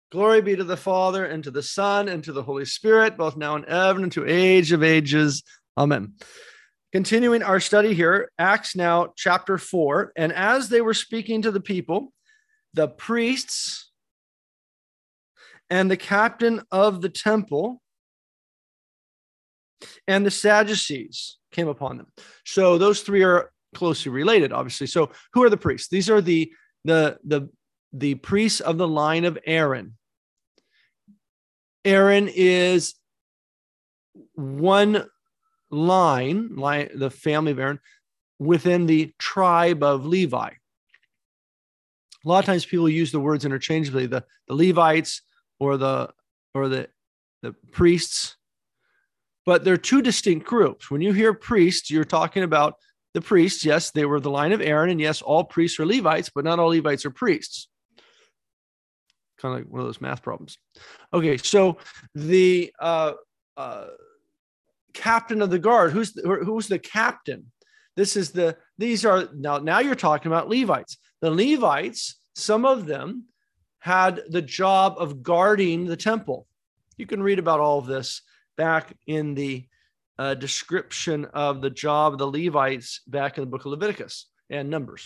Glory be to the Father, and to the Son, and to the Holy Spirit, both now and ever, and to age of ages. Amen. Continuing our study here, Acts now, chapter 4. And as they were speaking to the people, the priests and the captain of the temple and the Sadducees came upon them. So those three are closely related, obviously. So who are the priests? These are the priests of the line of Aaron. Aaron is one line, the family of Aaron, within the tribe of Levi. A lot of times people use the words interchangeably, the Levites or the priests, but they're two distinct groups. When you hear priests, you're talking about the priests. Yes, they were the line of Aaron, and yes, all priests are Levites, but not all Levites are priests. Kind of like one of those math problems. Okay, so the captain of the guard, who's the captain? These are now you're talking about Levites. The Levites, some of them had the job of guarding the temple. You can read about all of this back in the description of the job of the Levites back in the book of Leviticus and Numbers.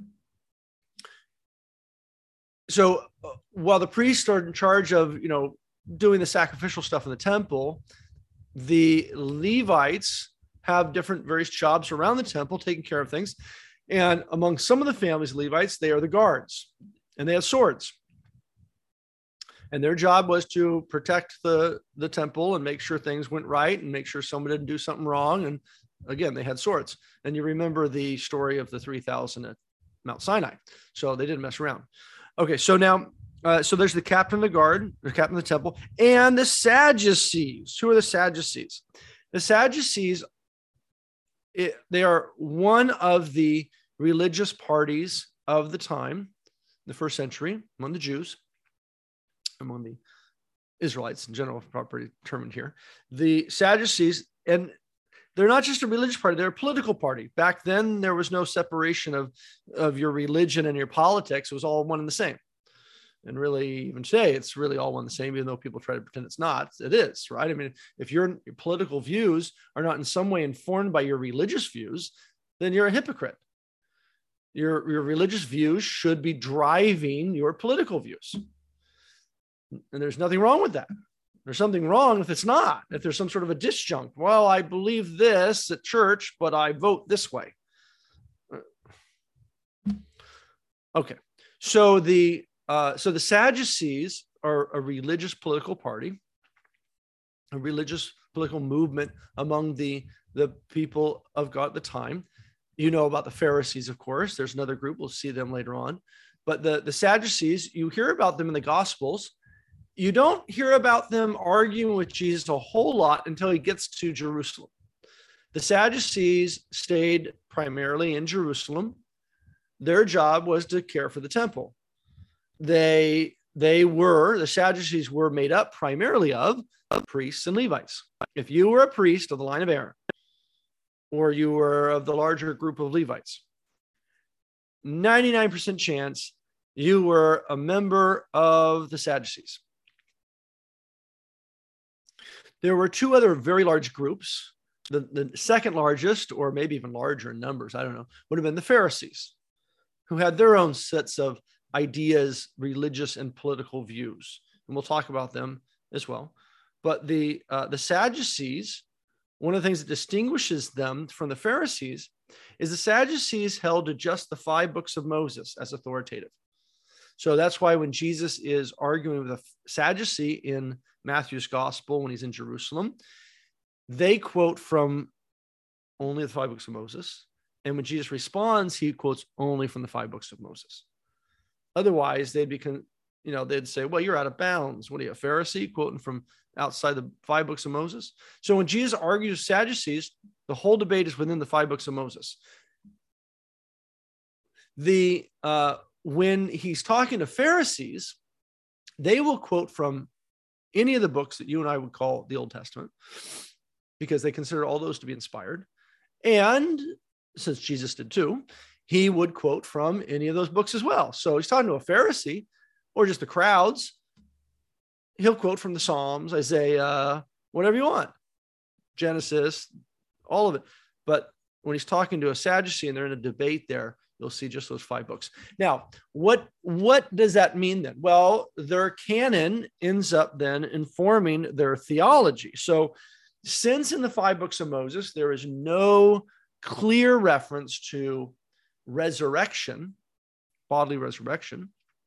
So while the priests are in charge of, doing the sacrificial stuff in the temple, the Levites have different various jobs around the temple, taking care of things. And among some of the families of Levites, they are the guards, and they have swords. And their job was to protect the temple and make sure things went right and make sure someone didn't do something wrong. And again, they had swords. And you remember the story of the 3,000 at Mount Sinai. So they didn't mess around. Okay, so now, so there's the captain of the guard, the captain of the temple, and the Sadducees. Who are the Sadducees? The Sadducees, they are one of the religious parties of the time, the first century, among the Jews, among the Israelites in general, properly determined here. The Sadducees, and they're not just a religious party, they're a political party. Back then, there was no separation of your religion and your politics. It was all one and the same. And really, even today, it's really all one and the same, even though people try to pretend it's not. It is, right? I mean, if your political views are not in some way informed by your religious views, then you're a hypocrite. Your religious views should be driving your political views. And there's nothing wrong with that. There's something wrong if it's not, if there's some sort of a disjunct. Well, I believe this at church, but I vote this way. Okay. So the Sadducees are a religious political party, a religious political movement among the people of God at the time. You know about the Pharisees, of course. There's another group. We'll see them later on. But the Sadducees, you hear about them in the Gospels. You don't hear about them arguing with Jesus a whole lot until he gets to Jerusalem. The Sadducees stayed primarily in Jerusalem. Their job was to care for the temple. The Sadducees were made up primarily of priests and Levites. If you were a priest of the line of Aaron, or you were of the larger group of Levites, 99% chance you were a member of the Sadducees. There were two other very large groups. The second largest, or maybe even larger in numbers, I don't know, would have been the Pharisees, who had their own sets of ideas, religious and political views. And we'll talk about them as well. But the Sadducees, one of the things that distinguishes them from the Pharisees is the Sadducees held to just the 5 books of Moses as authoritative. So that's why when Jesus is arguing with a Sadducee in Matthew's gospel, when he's in Jerusalem, they quote from only the 5 books of Moses. And when Jesus responds, he quotes only from the 5 books of Moses. Otherwise, they'd say, well, you're out of bounds. What are you, a Pharisee quoting from outside the 5 books of Moses? So when Jesus argues with Sadducees, the whole debate is within the 5 books of Moses. When he's talking to Pharisees, they will quote from any of the books that you and I would call the Old Testament, because they consider all those to be inspired. And since Jesus did too, he would quote from any of those books as well. So he's talking to a Pharisee or just the crowds. he'll quote from the Psalms, Isaiah, whatever you want, Genesis, all of it. But when he's talking to a Sadducee and they're in a debate there, you'll see just those 5 books. Now, what does that mean then? Well, their canon ends up then informing their theology. So since in the 5 books of Moses, there is no clear reference to resurrection, bodily resurrection,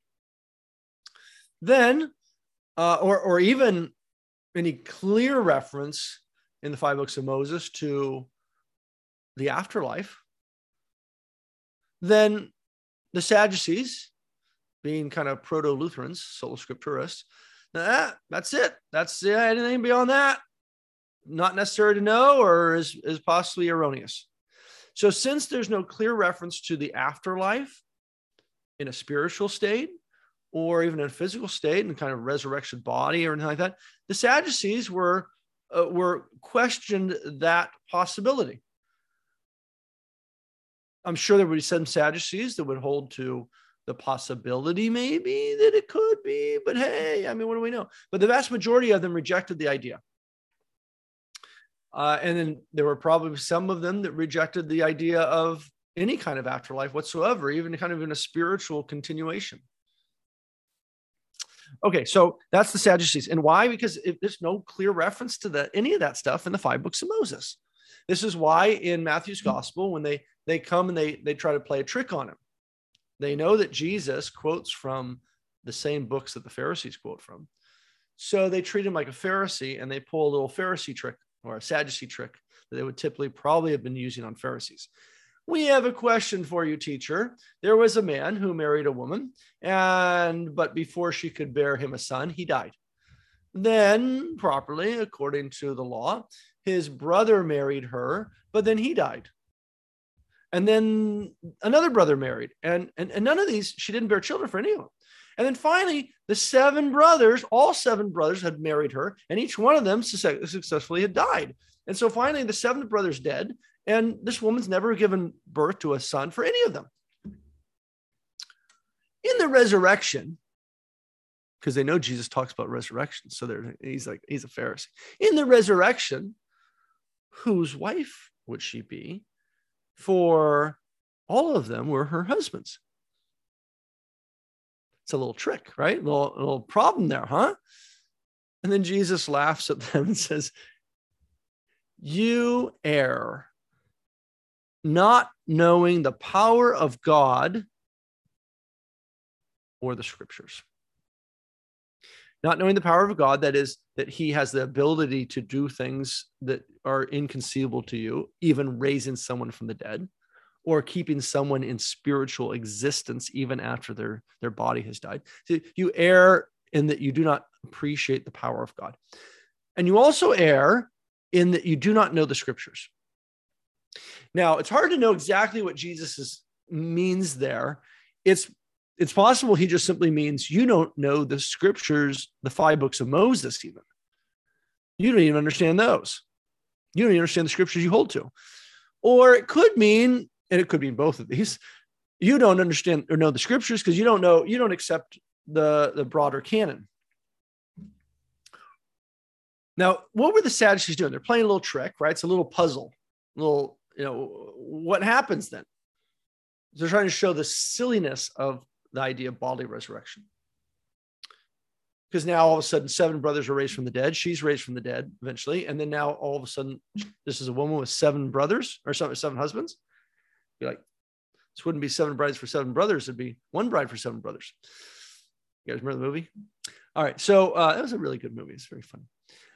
then, or even any clear reference in the 5 books of Moses to the afterlife, then the Sadducees, being kind of proto-Lutherans, sola scripturists, that's it. That's anything beyond that, not necessary to know or is possibly erroneous. So since there's no clear reference to the afterlife in a spiritual state or even in a physical state and kind of resurrection body or anything like that, the Sadducees were questioned that possibility. I'm sure there would be some Sadducees that would hold to the possibility maybe that it could be, but hey, I mean, what do we know? But the vast majority of them rejected the idea. And then there were probably some of them that rejected the idea of any kind of afterlife whatsoever, even kind of in a spiritual continuation. Okay, so that's the Sadducees. And why? Because there's no clear reference to any of that stuff in the 5 books of Moses. This is why in Matthew's gospel, when they come and they try to play a trick on him, they know that Jesus quotes from the same books that the Pharisees quote from. So they treat him like a Pharisee and they pull a little Pharisee trick or a Sadducee trick that they would typically probably have been using on Pharisees. We have a question for you, teacher. There was a man who married a woman, but before she could bear him a son, he died. Then, properly, according to the law, his brother married her, but then he died. And then another brother married, and none of these, she didn't bear children for any of them. And then finally, the 7 brothers, all 7 brothers had married her, and each one of them successfully had died. And so finally, the 7th brother's dead, and this woman's never given birth to a son for any of them. In the resurrection, because they know Jesus talks about resurrection, so he's a Pharisee. In the resurrection, whose wife would she be? For all of them were her husbands. It's a little trick, right? A little problem there, huh? And then Jesus laughs at them and says, "You err, not knowing the power of God or the scriptures." Not knowing the power of God, that is, that he has the ability to do things that are inconceivable to you, even raising someone from the dead, or keeping someone in spiritual existence even after their body has died. So you err in that you do not appreciate the power of God. And you also err in that you do not know the scriptures. Now, it's hard to know exactly what Jesus means there. It's possible he just simply means you don't know the scriptures, the 5 books of Moses even. You don't even understand those. You don't even understand the scriptures you hold to. Or it could mean, and it could mean both of these, you don't understand or know the scriptures because you don't accept the broader canon. Now, what were the Sadducees doing? They're playing a little trick, right? It's a little puzzle. What happens then? They're trying to show the silliness of the idea of bodily resurrection. Because now all of a sudden 7 brothers are raised from the dead. She's raised from the dead eventually. And then now all of a sudden, this is a woman with 7 brothers or 7 husbands. You're like, this wouldn't be 7 brides for 7 brothers. It'd be 1 bride for 7 brothers. You guys remember the movie? All right. So that was a really good movie. It's very fun.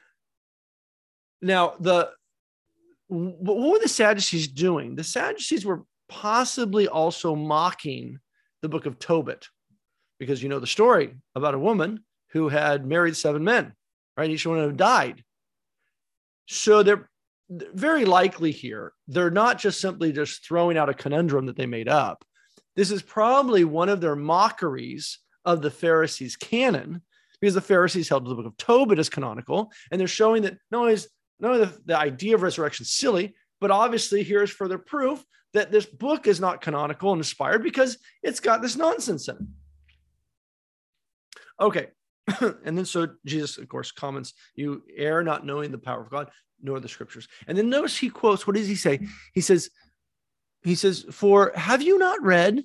Now, what were the Sadducees doing? The Sadducees were possibly also mocking the book of Tobit, because you know the story about a woman who had married 7 men, right? Each one of them died. So they're very likely here. They're not just simply just throwing out a conundrum that they made up. This is probably one of their mockeries of the Pharisees' canon, because the Pharisees held the book of Tobit as canonical, and they're showing that not only the idea of resurrection is silly, but obviously here's further proof that this book is not canonical and inspired because it's got this nonsense in it. Okay, And then so Jesus, of course, comments, you err not knowing the power of God, nor the scriptures. And then notice he quotes, what does he say? He says, for have you not read,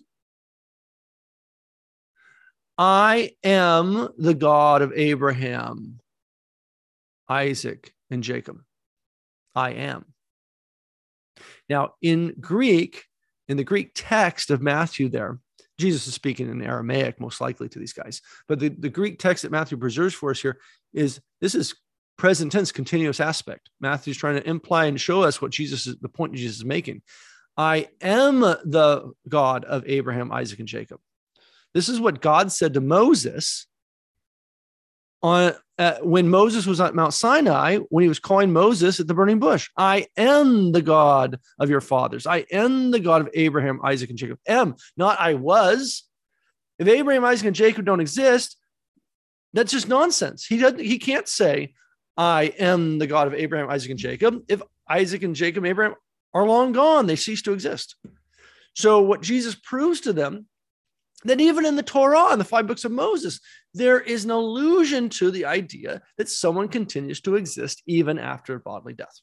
I am the God of Abraham, Isaac, and Jacob. I am. Now, in the Greek text of Matthew there, Jesus is speaking in Aramaic, most likely to these guys. But the Greek text that Matthew preserves for us here this is present tense, continuous aspect. Matthew's trying to imply and show us the point Jesus is making. I am the God of Abraham, Isaac, and Jacob. This is what God said to Moses when Moses was at Mount Sinai, when he was calling Moses at the burning bush. I am the God of your fathers. I am the God of Abraham, Isaac, and Jacob. Not I was. If Abraham, Isaac, and Jacob don't exist, that's just nonsense. He can't say, I am the God of Abraham, Isaac, and Jacob, if Isaac and Jacob and Abraham are long gone. They cease to exist. So what Jesus proves to them, that even in the Torah and the 5 books of Moses, there is an allusion to the idea that someone continues to exist even after bodily death.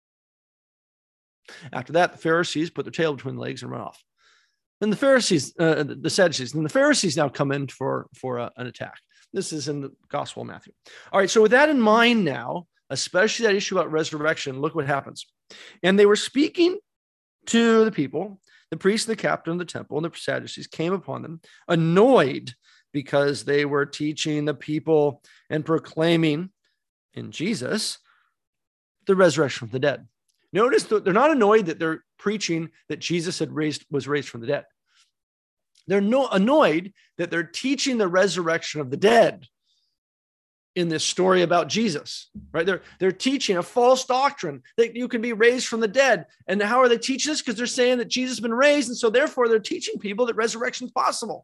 After that, the Pharisees put their tail between the legs and run off. Then the Pharisees, the Sadducees, and the Pharisees now come in for an attack. This is in the Gospel of Matthew. All right, so with that in mind now, especially that issue about resurrection, look what happens. And they were speaking to the people. The priest and the captain of the temple and the Sadducees came upon them, annoyed because they were teaching the people and proclaiming in Jesus the resurrection from the dead. Notice that they're not annoyed that they're preaching that Jesus was raised from the dead. They're annoyed that they're teaching the resurrection of the dead in this story about Jesus, right? They're teaching a false doctrine that you can be raised from the dead. And how are they teaching this? Because they're saying that Jesus has been raised. And so therefore they're teaching people that resurrection is possible.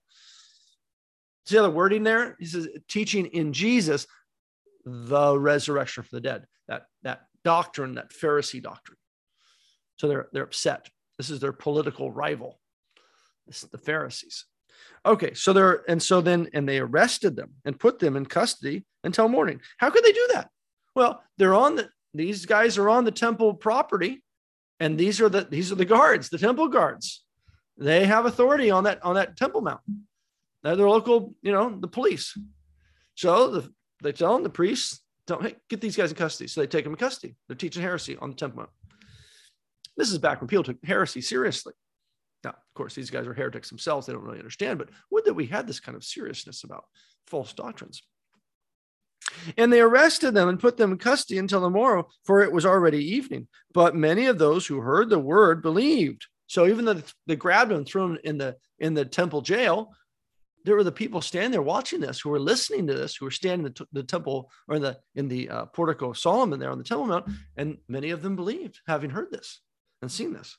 See the wording there? He says, teaching in Jesus, the resurrection from the dead, that doctrine, that Pharisee doctrine. So they're upset. This is their political rival. This is the Pharisees. Okay, so they arrested them and put them in custody until morning. How could they do that? Well, these guys are on the temple property, and these are the guards, the temple guards. They have authority on that temple mount. They're the local, the police. So they tell them, the priests, hey, get these guys in custody. So they take them in custody. They're teaching heresy on the temple mount. This is back when people took heresy seriously. Now, of course, these guys are heretics themselves. They don't really understand, but would that we had this kind of seriousness about false doctrines. And they arrested them and put them in custody until the morrow, for it was already evening. But many of those who heard the word believed. So even though they grabbed them and threw them in the temple jail, there were the people standing there watching this, who were listening to this, who were standing in the temple or in the portico of Solomon there on the Temple Mount, and many of them believed, having heard this and seen this.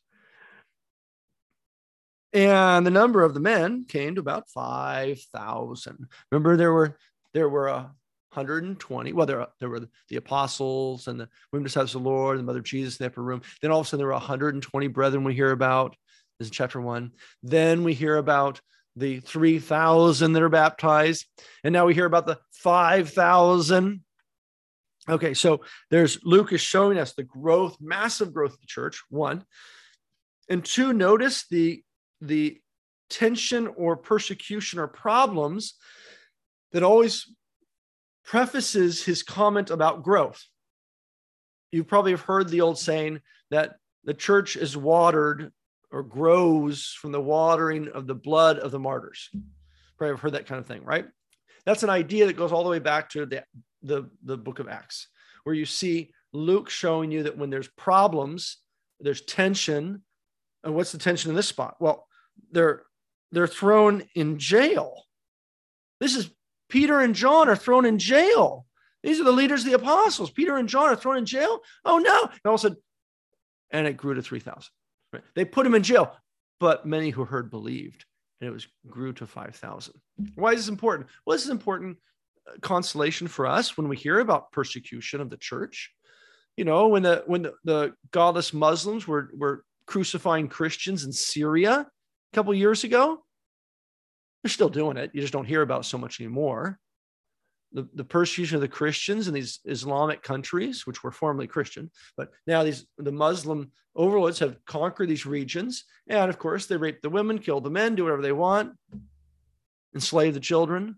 And the number of the men came to about 5,000. Remember, there were 120. Well, there were the apostles and the women disciples of the Lord, and the mother of Jesus in the upper room. Then all of a sudden there were 120 brethren we hear about. This is chapter 1. Then we hear about the 3,000 that are baptized. And now we hear about the 5,000. Okay, so Luke is showing us the growth, massive growth of the church, 1. And 2, notice the tension or persecution or problems that always prefaces his comment about growth. You probably have heard the old saying that the church is watered or grows from the watering of the blood of the martyrs. Probably have heard that kind of thing, right? That's an idea that goes all the way back to the book of Acts, where you see Luke showing you that when there's problems, there's tension. And what's the tension in this spot? Well, they're thrown in jail. This is Peter and John are thrown in jail. These are the leaders of the apostles. Peter and John are thrown in jail. Oh no. And all of a sudden, and it grew to 3,000. Right? They put him in jail, but many who heard believed, and it grew to 5,000. Why is this important? Well, this is important consolation for us when we hear about persecution of the church. When the godless Muslims were crucifying Christians in Syria a couple of years ago. They're still doing it. You just don't hear about it so much anymore. the persecution of the Christians in these Islamic countries, which were formerly Christian, but now the Muslim overlords have conquered these regions. And of course, they rape the women, kill the men, do whatever they want, enslave the children.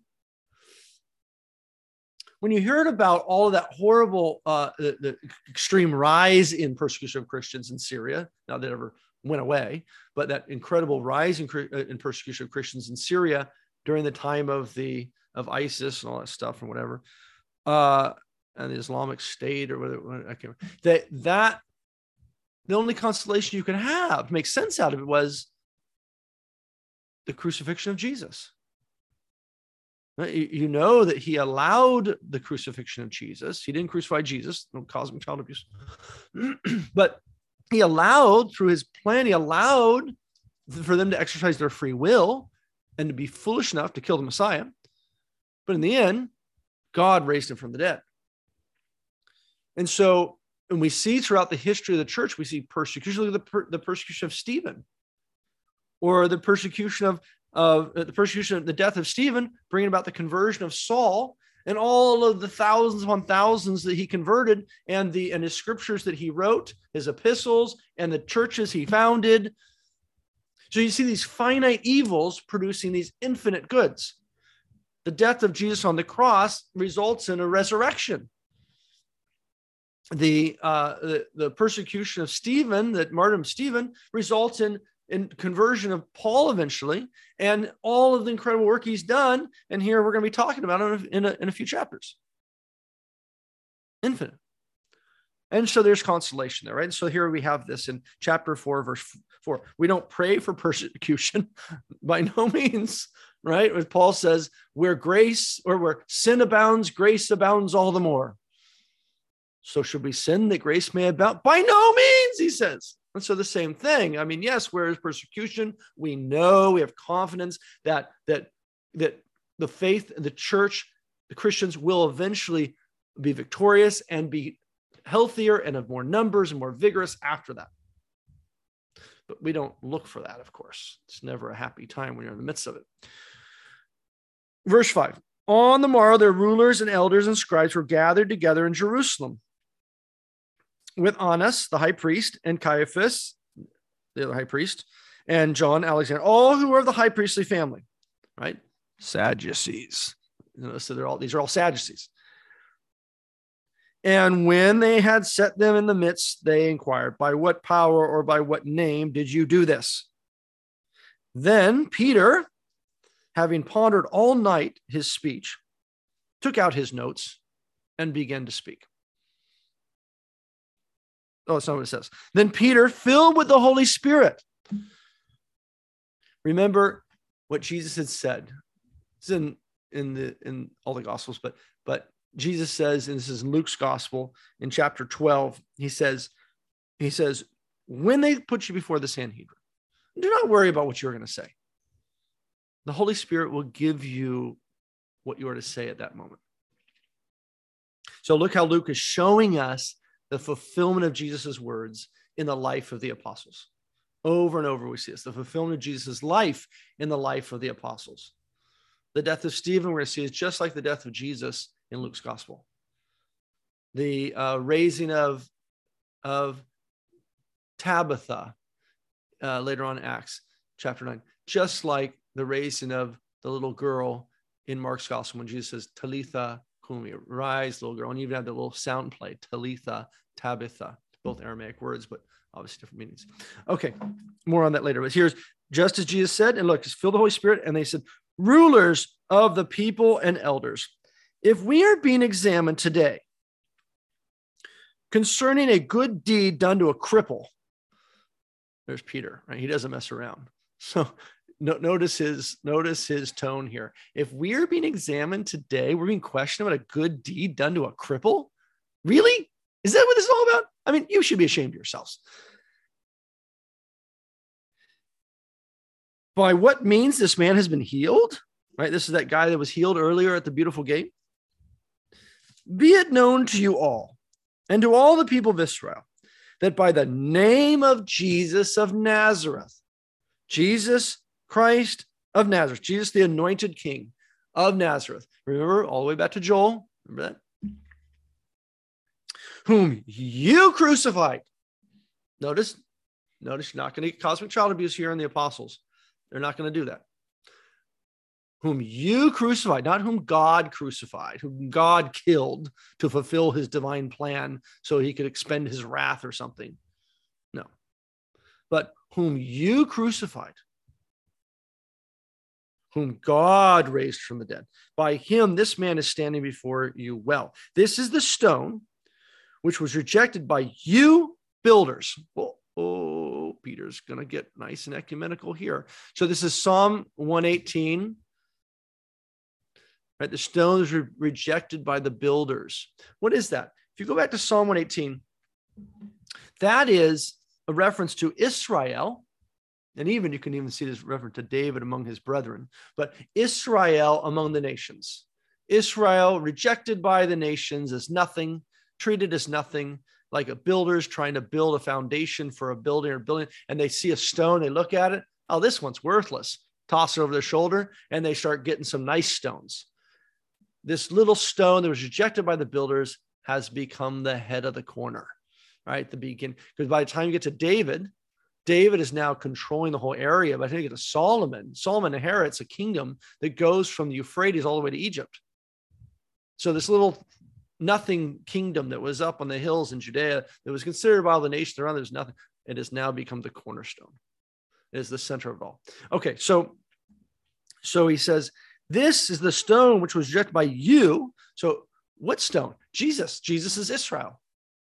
When you heard about all of that horrible, the extreme rise in persecution of Christians in Syria, not that it ever went away, but that incredible rise in persecution of Christians in Syria during the time of ISIS and all that stuff and whatever, and the Islamic State or whatever, I can't remember, that the only consolation you can have to make sense out of it was the crucifixion of Jesus. You know that he allowed the crucifixion of Jesus. He didn't crucify Jesus, no cosmic child abuse, but he allowed, through his plan, he allowed for them to exercise their free will and to be foolish enough to kill the Messiah. But in the end, God raised him from the dead. And so, and we see throughout the history of the church, we see persecution, the persecution of Stephen, or the persecution of the death of Stephen, bringing about the conversion of Saul, and all of the thousands upon thousands that he converted, and his scriptures that he wrote, his epistles, and the churches he founded. So you see these finite evils producing these infinite goods. The death of Jesus on the cross results in a resurrection. The persecution of Stephen, that martyrdom of Stephen, results in conversion of Paul eventually, and all of the incredible work he's done. And here we're going to be talking about it in a few chapters. Infinite. And so there's consolation there, right? And so here we have this in chapter 4, verse 4. We don't pray for persecution by no means, right? As Paul says, where sin abounds, grace abounds all the more. So should we sin that grace may abound? By no means, he says. And so the same thing. I mean, yes, where is persecution? We know, we have confidence that the faith, the church, the Christians will eventually be victorious and be healthier and of more numbers and more vigorous after that. But we don't look for that, of course. It's never a happy time when you're in the midst of it. Verse 5. On the morrow, their rulers and elders and scribes were gathered together in Jerusalem with Annas, the high priest, and Caiaphas, the other high priest, and John, Alexander, all who were of the high priestly family, right? Sadducees. So these are all Sadducees. And when they had set them in the midst, they inquired, by what power or by what name did you do this? Then Peter, having pondered all night his speech, took out his notes and began to speak. Oh, that's not what it says. Then Peter, filled with the Holy Spirit. Remember what Jesus had said. It's in all the Gospels, but Jesus says, and this is in Luke's Gospel, in chapter 12, he says, when they put you before the Sanhedrin, do not worry about what you're going to say. The Holy Spirit will give you what you are to say at that moment. So look how Luke is showing us the fulfillment of Jesus's words in the life of the apostles. Over and over we see this, the fulfillment of Jesus's life in the life of the apostles. The death of Stephen, we're going to see, is just like the death of Jesus in Luke's Gospel. The raising of Tabitha later on in Acts chapter 9, just like the raising of the little girl in Mark's Gospel when Jesus says, Talitha Kumi, rise, little girl. And you even have the little sound play, Talitha, Tabitha, both Aramaic words, but obviously different meanings. Okay, more on that later. But here's just as Jesus said, and look, just fill the Holy Spirit. And they said, rulers of the people and elders, if we are being examined today concerning a good deed done to a cripple, there's Peter, right? He doesn't mess around. So notice his tone here. If we're being examined today, we're being questioned about a good deed done to a cripple. Really? Is that what this is all about? I mean, you should be ashamed of yourselves. By what means this man has been healed, right? This is that guy that was healed earlier at the beautiful gate. Be it known to you all and to all the people of Israel that by the name of Jesus of Nazareth, Jesus Christ of Nazareth, Jesus, the anointed King, of Nazareth. Remember, all the way back to Joel. Remember that? Whom you crucified. Notice you're not going to get cosmic child abuse here in the apostles. They're not going to do that. Whom you crucified, not whom God crucified, whom God killed to fulfill his divine plan so he could expend his wrath or something. No. But whom you crucified, whom God raised from the dead. By him, this man is standing before you well. This is the stone which was rejected by you builders. Oh, Peter's going to get nice and ecumenical here. So this is Psalm 118. Right? The stone is rejected by the builders. What is that? If you go back to Psalm 118, that is a reference to Israel. And even you can even see this reference to David among his brethren, but Israel among the nations. Israel rejected by the nations as nothing, treated as nothing, like a builder's trying to build a foundation for a building or building, and they see a stone, they look at it, oh, this one's worthless. Toss it over their shoulder, and they start getting some nice stones. This little stone that was rejected by the builders has become the head of the corner, right? The beginning, because by the time you get to David is now controlling the whole area. By the time you get to Solomon inherits a kingdom that goes from the Euphrates all the way to Egypt. So this little nothing kingdom that was up on the hills in Judea that was considered by all the nations around, there's nothing. It has now become the cornerstone. It is the center of it all. Okay, so he says, this is the stone which was rejected by you. So what stone? Jesus. Jesus is Israel.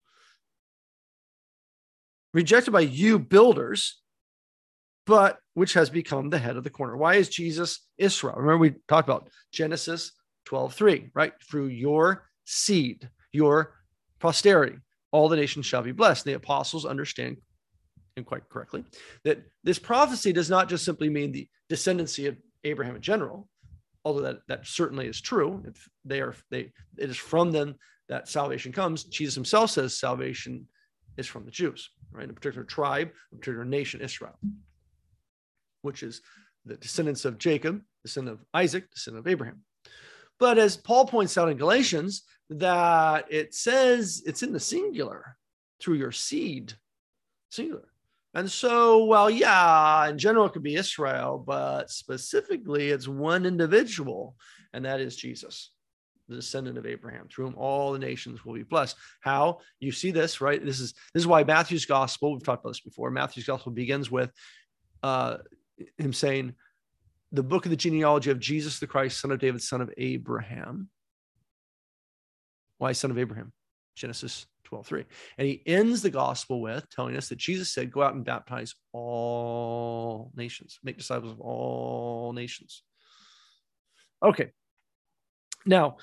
Rejected by you builders, but which has become the head of the corner. Why is Jesus Israel? Remember, we talked about Genesis 12:3, right? Through your seed, your posterity, all the nations shall be blessed. The apostles understand, and quite correctly, that this prophecy does not just simply mean the descendancy of Abraham in general, although that certainly is true. It is from them that salvation comes. Jesus himself says salvation is from the Jews, right? A particular tribe, a particular nation, Israel, which is the descendants of Jacob, descendant of Isaac, descendant of Abraham. But as Paul points out in Galatians, that it says it's in the singular, through your seed, singular. And so, well, yeah, in general, it could be Israel, but specifically it's one individual, and that is Jesus, the descendant of Abraham, through whom all the nations will be blessed. How? You see this, right? This is why Matthew's gospel, we've talked about this before, Matthew's gospel begins with him saying, the book of the genealogy of Jesus the Christ, son of David, son of Abraham. Why son of Abraham? Genesis 12:3. And he ends the gospel with telling us that Jesus said, go out and baptize all nations, make disciples of all nations. Okay. Now,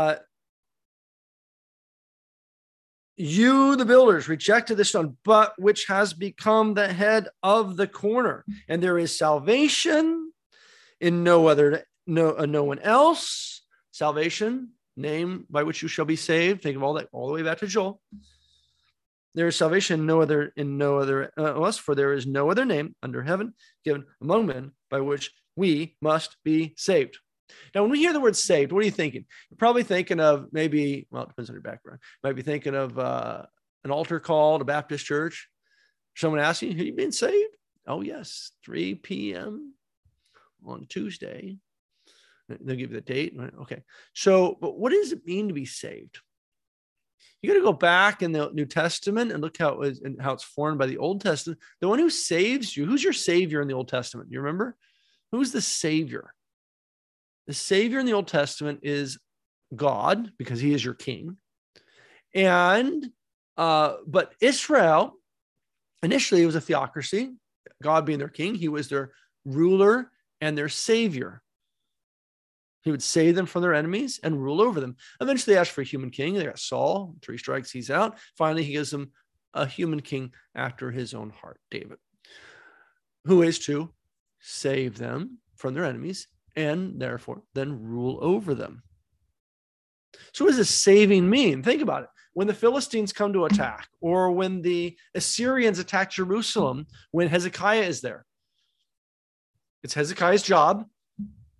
you, the builders, rejected the stone, but which has become the head of the corner. And there is salvation in no one else. Salvation, name by which you shall be saved. Think of all that, all the way back to Joel. There is salvation in no other else, for there is no other name under heaven given among men by which we must be saved. Now, when we hear the word saved, what are you thinking? You're probably thinking of maybe, well, it depends on your background. You might be thinking of an altar call at a Baptist church. Someone asking you, are you being saved? Oh, yes, 3 p.m. on Tuesday. They'll give you the date. Okay. So, but what does it mean to be saved? You got to go back in the New Testament and look how it was and how it's formed by the Old Testament. The one who saves you, who's your savior in the Old Testament? You remember? Who's the savior? The savior in the Old Testament is God, because he is your king. And, but Israel, initially it was a theocracy, God being their king. He was their ruler and their savior. He would save them from their enemies and rule over them. Eventually, they asked for a human king. They got Saul. 3 strikes, he's out. Finally, he gives them a human king after his own heart, David, who is to save them from their enemies and therefore then rule over them. So what does this saving mean? Think about it. When the Philistines come to attack, or when the Assyrians attack Jerusalem, when Hezekiah is there, it's Hezekiah's job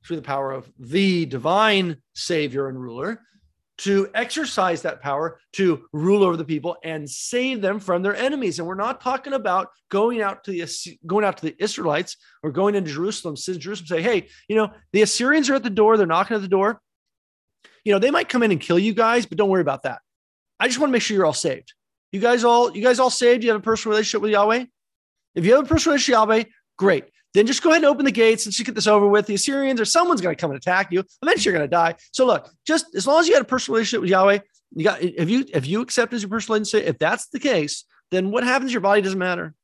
through the power of the divine Savior and ruler, to exercise that power to rule over the people and save them from their enemies. And we're not talking about going out to the Israelites or going into Jerusalem, say, hey, the Assyrians are at the door. They're knocking at the door. They might come in and kill you guys, but don't worry about that. I just want to make sure you're all saved. You guys all saved? You have a personal relationship with Yahweh? If you have a personal relationship with Yahweh, great. Then just go ahead and open the gates and just get this over with. The Assyrians or someone's going to come and attack you. Eventually you're going to die. So look, just as long as you had a personal relationship with Yahweh, if you accept as your personal relationship, if that's the case, then what happens to your body doesn't matter.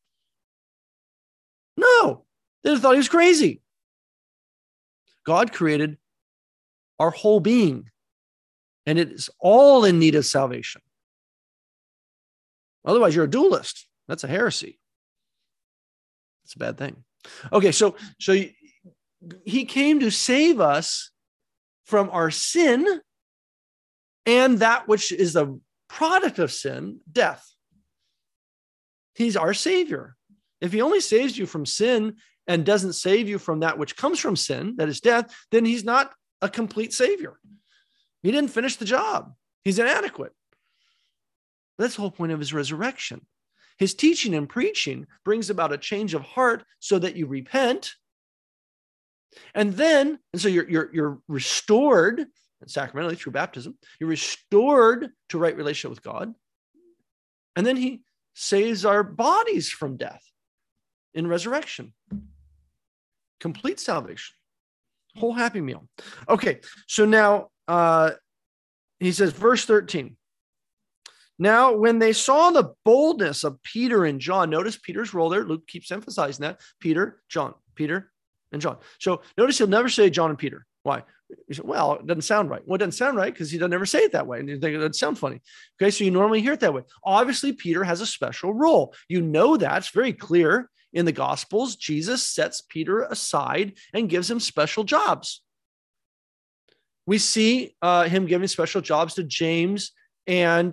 No, they thought he was crazy. God created our whole being, and it is all in need of salvation. Otherwise, you're a dualist. That's a heresy. It's a bad thing. Okay, so he came to save us from our sin and that which is the product of sin, death. He's our Savior. If he only saves you from sin and doesn't save you from that which comes from sin, that is death, then he's not a complete Savior. He didn't finish the job. He's inadequate. That's the whole point of his resurrection. His teaching and preaching brings about a change of heart so that you repent. And so you're restored sacramentally through baptism. You're restored to right relationship with God. And then he saves our bodies from death in resurrection. Complete salvation. Whole happy meal. Okay, so now he says, verse 13. Now, when they saw the boldness of Peter and John, notice Peter's role there. Luke keeps emphasizing that. Peter, and John. So notice he'll never say John and Peter. Why? He said, well, it doesn't sound right. Well, it doesn't sound right because he doesn't ever say it that way. And you think it doesn't sound funny. Okay, so you normally hear it that way. Obviously, Peter has a special role. You know that. It's very clear in the Gospels. Jesus sets Peter aside and gives him special jobs. We see him giving special jobs to James and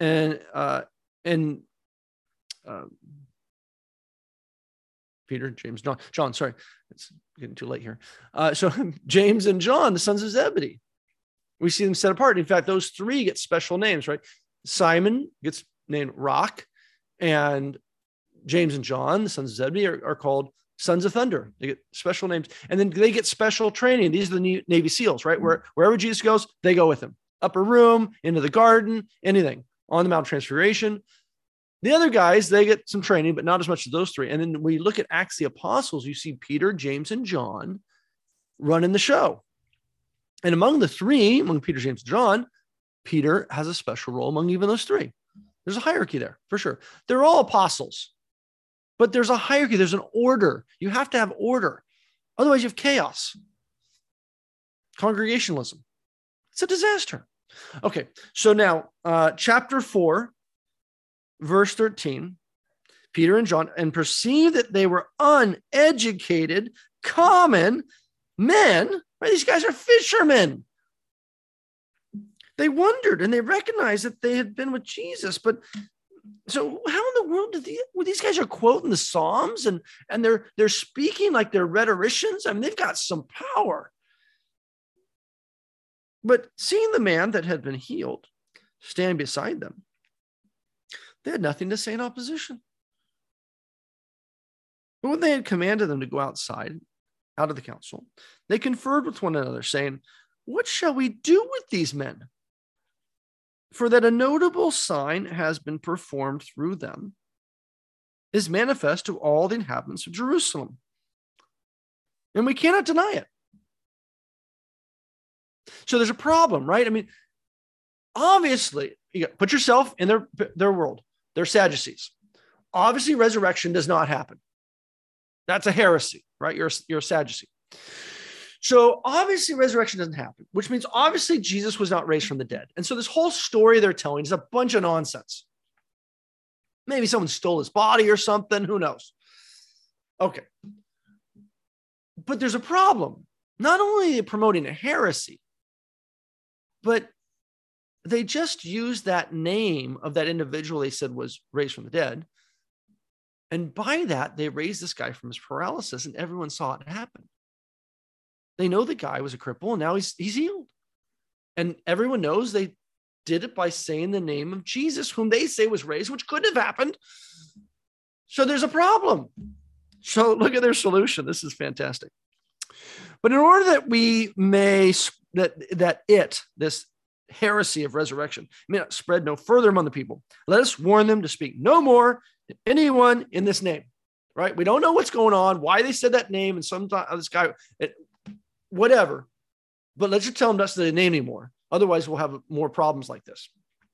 Peter, James, John, sorry, it's getting too late here. So James and John, the sons of Zebedee, we see them set apart. In fact, those three get special names, right? Simon gets named Rock, and James and John, the sons of Zebedee, are called Sons of Thunder. They get special names, and then they get special training. These are the Navy SEALs, right? Wherever Jesus goes, they go with him. Upper room, into the garden, anything. On the Mount of Transfiguration. The other guys, they get some training, but not as much as those three. And then when you look at Acts of the Apostles, you see Peter, James, and John running the show. And among the three, among Peter, James, and John, Peter has a special role among even those three. There's a hierarchy there, for sure. They're all apostles, but there's a hierarchy. There's an order. You have to have order. Otherwise, you have chaos. Congregationalism. It's a disaster. Okay, so now chapter 4, verse 13, Peter and John, and perceived that they were uneducated, common men. Right? These guys are fishermen. They wondered and they recognized that they had been with Jesus. But so how in the world these guys are quoting the Psalms and they're speaking like they're rhetoricians? I mean, they've got some power. But seeing the man that had been healed stand beside them, they had nothing to say in opposition. But when they had commanded them to go outside, out of the council, they conferred with one another, saying, what shall we do with these men? For that a notable sign has been performed through them is manifest to all the inhabitants of Jerusalem. And we cannot deny it. So there's a problem, right? I mean, obviously, put yourself in their world. They're Sadducees. Obviously, resurrection does not happen. That's a heresy, right? You're a Sadducee. So obviously, resurrection doesn't happen, which means obviously Jesus was not raised from the dead. And so this whole story they're telling is a bunch of nonsense. Maybe someone stole his body or something. Who knows? Okay. But there's a problem. Not only are they promoting a heresy, but they just used that name of that individual they said was raised from the dead. And by that, they raised this guy from his paralysis, and everyone saw it happen. They know the guy was a cripple and now he's healed. And everyone knows they did it by saying the name of Jesus, whom they say was raised, which couldn't have happened. So there's a problem. So look at their solution. This is fantastic. But in order that we may, this heresy of resurrection may not spread no further among the people, let us warn them to speak no more to anyone in this name, right? We don't know what's going on, why they said that name, and sometimes this guy, whatever. But let's just tell them that's the name anymore. Otherwise, we'll have more problems like this.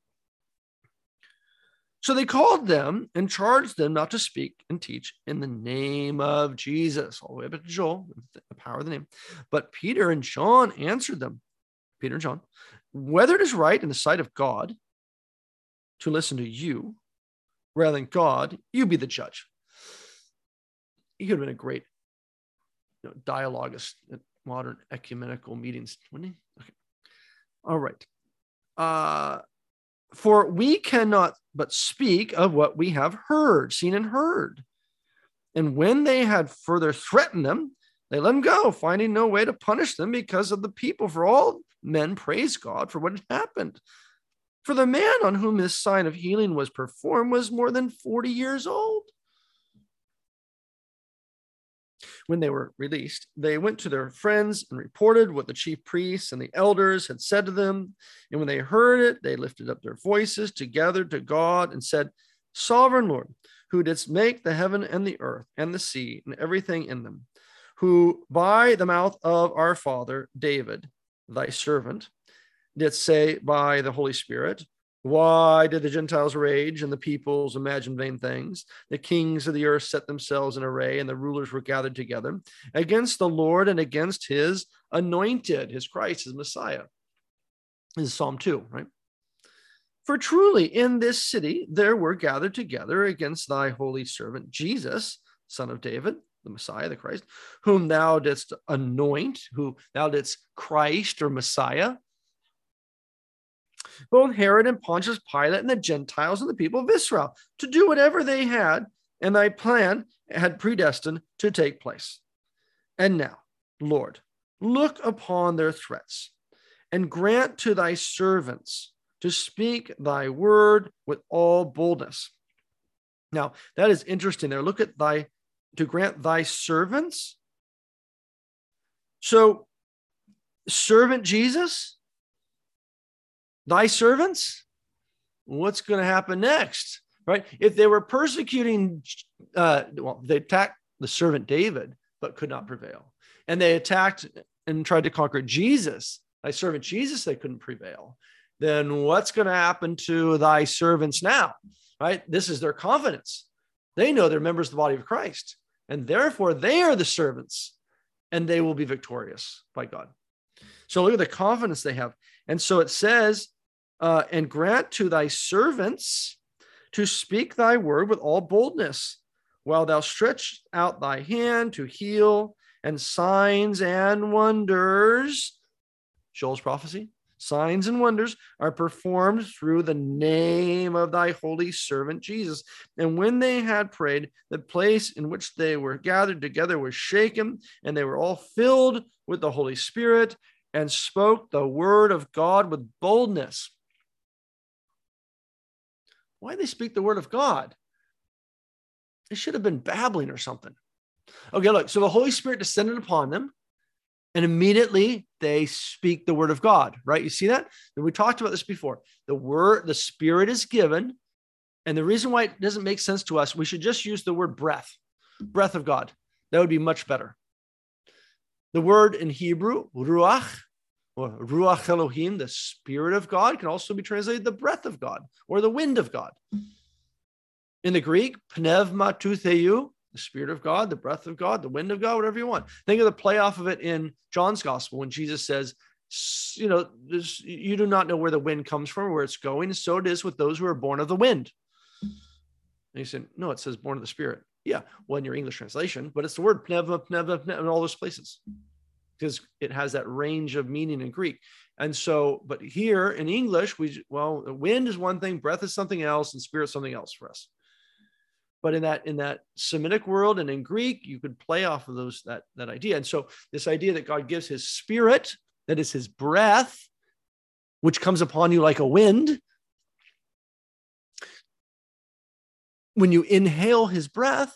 So they called them and charged them not to speak and teach in the name of Jesus, all the way up to Joel, the power of the name. But Peter and John answered them, Peter and John, whether it is right in the sight of God to listen to you rather than God, you be the judge. He could have been a great dialoguist at modern ecumenical meetings, wouldn't he? Okay. All right. For we cannot but speak of what we have heard, seen and heard. And when they had further threatened them, they let them go, finding no way to punish them because of the people. For all men praise God for what had happened. For the man on whom this sign of healing was performed was more than 40 years old. When they were released, they went to their friends and reported what the chief priests and the elders had said to them. And when they heard it, they lifted up their voices together to God and said, Sovereign Lord, who didst make the heaven and the earth and the sea and everything in them, who by the mouth of our father David, thy servant, didst say by the Holy Spirit, why did the Gentiles rage and the peoples imagine vain things? The kings of the earth set themselves in array, and the rulers were gathered together against the Lord and against his anointed, his Christ, his Messiah. This is Psalm 2, right? For truly in this city there were gathered together against thy holy servant Jesus, son of David, the Messiah, the Christ, whom thou didst anoint, who thou didst Christ or Messiah, both Herod and Pontius Pilate and the Gentiles and the people of Israel, to do whatever they had and thy plan had predestined to take place. And now, Lord, look upon their threats and grant to thy servants to speak thy word with all boldness. Now, that is interesting there. Look at to grant thy servants. So, servant Jesus, thy servants, what's going to happen next, right? If they were persecuting, they attacked the servant David, but could not prevail. And they attacked and tried to conquer Jesus, thy servant Jesus, they couldn't prevail. Then what's going to happen to thy servants now, right? This is their confidence. They know they're members of the body of Christ, and therefore they are the servants, and they will be victorious by God. So look at the confidence they have. And so it says, and grant to thy servants to speak thy word with all boldness, while thou stretch out thy hand to heal, and signs and wonders, Joel's prophecy, signs and wonders are performed through the name of thy holy servant Jesus. And when they had prayed, the place in which they were gathered together was shaken, and they were all filled with the Holy Spirit and spoke the word of God with boldness. Why did they speak the word of God? They should have been babbling or something. Okay, look, so the Holy Spirit descended upon them, and immediately they speak the word of God, right? You see that? And we talked about this before. The Spirit is given, and the reason why it doesn't make sense to us, we should just use the word breath of God. That would be much better. The word in Hebrew, ruach, or ruach Elohim, the Spirit of God, can also be translated the breath of God or the wind of God. In the Greek, pneumatou, the Spirit of God, the breath of God, the wind of God, whatever you want. Think of the play off of it in John's gospel when Jesus says, you do not know where the wind comes from, where it's going. So it is with those who are born of the wind. And he said, no, it says born of the Spirit. Yeah, well, in your English translation, but it's the word pneuma in all those places because it has that range of meaning in Greek. And so, but here in English, wind is one thing, breath is something else, and spirit is something else for us. But in that Semitic world and in Greek, you could play off of that idea. And so this idea that God gives his spirit, that is his breath, which comes upon you like a wind. When you inhale his breath,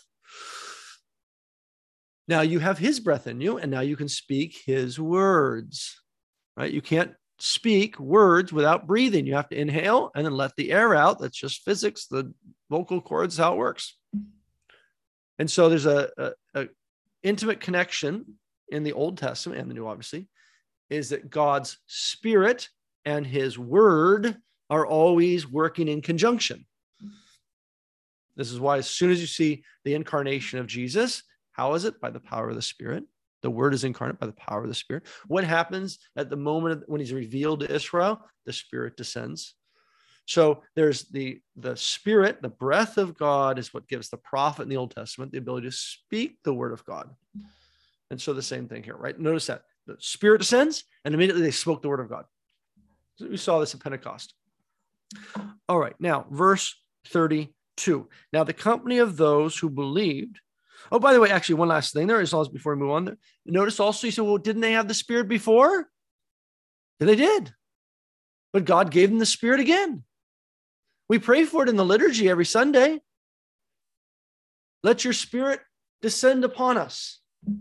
now you have his breath in you, and now you can speak his words, right? You can't speak words without breathing. You have to inhale and then let the air out. That's just physics. The vocal cords, how it works. And so there's a intimate connection in the Old Testament and the New, obviously, is that God's spirit and his word are always working in conjunction. This is why as soon as you see the incarnation of Jesus, how is it? By the power of the Spirit. The word is incarnate by the power of the Spirit. What happens at the moment when he's revealed to Israel? The Spirit descends. So there's the Spirit, the breath of God is what gives the prophet in the Old Testament the ability to speak the word of God. And so the same thing here, right? Notice that the Spirit descends and immediately they spoke the word of God. So we saw this at Pentecost. All right, now verse 32. Now the company of those who believed. Oh, by the way, actually, one last thing there is also before we move on there. Notice also, you said, well, didn't they have the Spirit before? Yeah, they did. But God gave them the Spirit again. We pray for it in the liturgy every Sunday. Let your Spirit descend upon us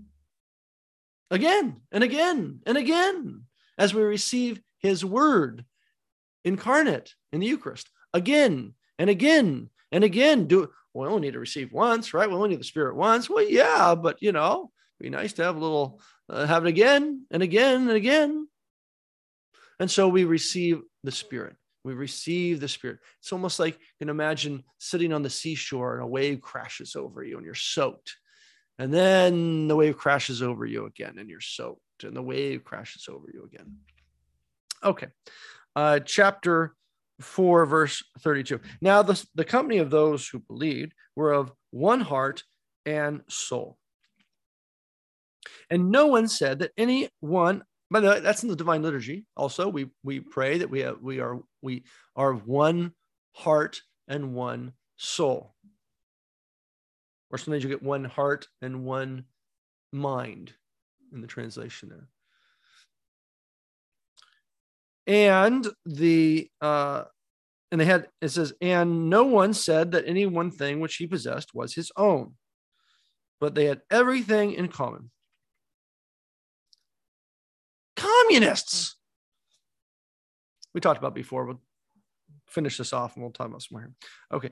again and again and again as we receive his word incarnate in the Eucharist again and again and again. We only need to receive once, right? We only need the Spirit once. Well, yeah, but it'd be nice to have a little, have it again and again and again. And so we receive the Spirit. We receive the Spirit. It's almost like you can imagine sitting on the seashore and a wave crashes over you and you're soaked. And then the wave crashes over you again and you're soaked. And the wave crashes over you again. Okay. Chapter 4, verse 32. Now the company of those who believed were of one heart and soul. And no one said that any one, by the way, that's in the Divine Liturgy. Also, we pray that we are of one heart and one soul. Or sometimes you get one heart and one mind in the translation there. And it says, and no one said that any one thing which he possessed was his own, but they had everything in common. Communists. We talked about before. We'll finish this off and we'll talk about some more here. Okay.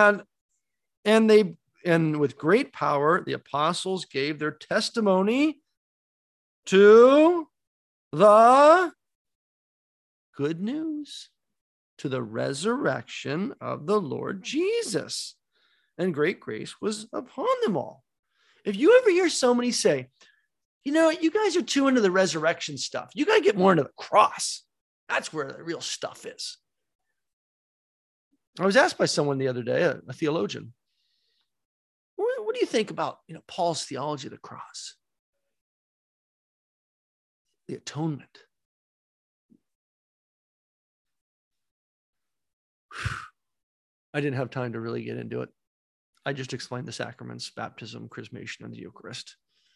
And with great power, the apostles gave their testimony to the good news, to the resurrection of the Lord Jesus. And great grace was upon them all. If you ever hear somebody say, you guys are too into the resurrection stuff. You got to get more into the cross. That's where the real stuff is. I was asked by someone the other day, a theologian, what do you think about Paul's theology of the cross? The atonement. I didn't have time to really get into it. I just explained the sacraments, baptism, chrismation, and the Eucharist.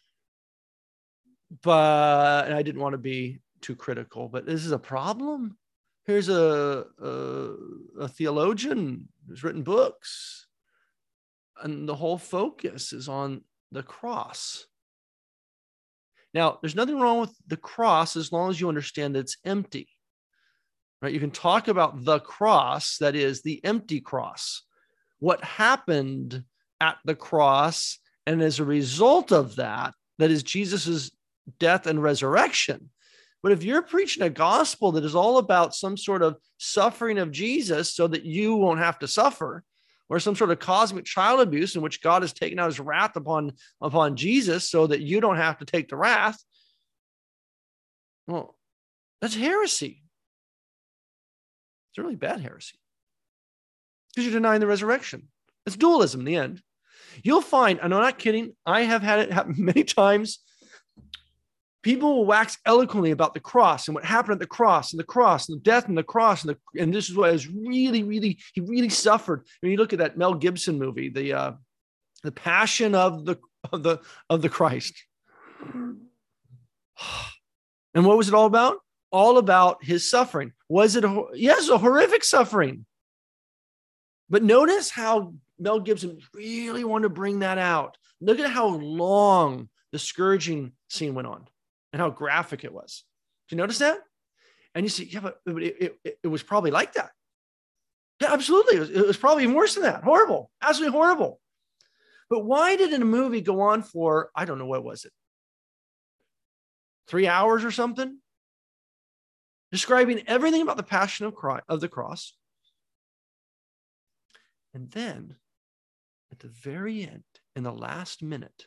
And I didn't want to be too critical, but this is a problem. Here's a theologian who's written books, and the whole focus is on the cross. Now, there's nothing wrong with the cross as long as you understand that it's empty. Right? You can talk about the cross, that is the empty cross. What happened at the cross, and as a result of that is Jesus's death and resurrection. But if you're preaching a gospel that is all about some sort of suffering of Jesus so that you won't have to suffer, or some sort of cosmic child abuse in which God has taken out his wrath upon Jesus so that you don't have to take the wrath, well, that's heresy. It's a really bad heresy because you're denying the resurrection. It's dualism in the end. You'll find, and I'm not kidding, I have had it happen many times. People will wax eloquently about the cross and what happened at the cross and the cross and the death and the cross. And this is what is he really suffered. When you look at that Mel Gibson movie, the Passion of the Christ. And what was it all about? All about his suffering. Was it? Yes, a horrific suffering. But notice how Mel Gibson really wanted to bring that out. Look at how long the scourging scene went on and how graphic it was. Did you notice that? And you see, yeah, but it was probably like that. Yeah, absolutely. It was probably even worse than that. Horrible. Absolutely horrible. But why did a movie go on for, I don't know, what was it? 3 hours or something? Describing everything about the passion of the cross. And then at the very end, in the last minute,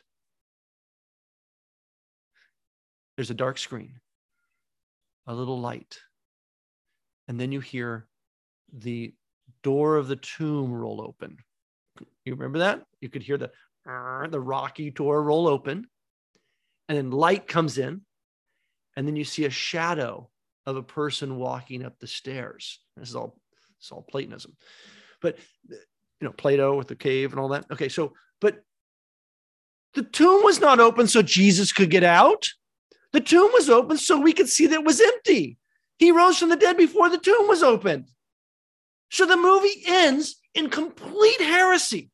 there's a dark screen, a little light. And then you hear the door of the tomb roll open. You remember that? You could hear the rocky door roll open. And then light comes in. And then you see a shadow of a person walking up the stairs. This is all Platonism. But, Plato with the cave and all that. Okay, but the tomb was not open so Jesus could get out. The tomb was open so we could see that it was empty. He rose from the dead before the tomb was opened. So the movie ends in complete heresy.